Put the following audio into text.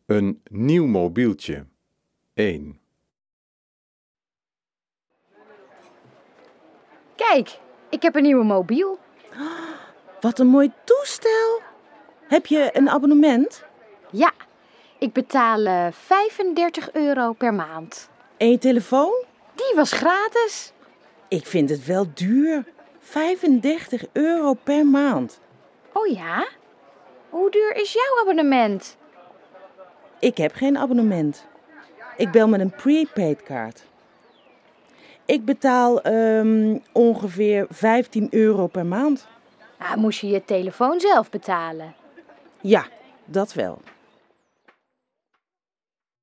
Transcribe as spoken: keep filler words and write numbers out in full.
Een nieuw mobieltje. één. Kijk, ik heb een nieuwe mobiel. Wat een mooi toestel. Heb je een abonnement? Ja, ik betaal uh, vijfendertig euro per maand. En je telefoon? Die was gratis. Ik vind het wel duur. vijfendertig euro per maand. Oh ja? Hoe duur is jouw abonnement? Ik heb geen abonnement. Ik bel met een prepaid kaart. Ik betaal um, ongeveer vijftien euro per maand. Nou, moest je je telefoon zelf betalen? Ja, dat wel.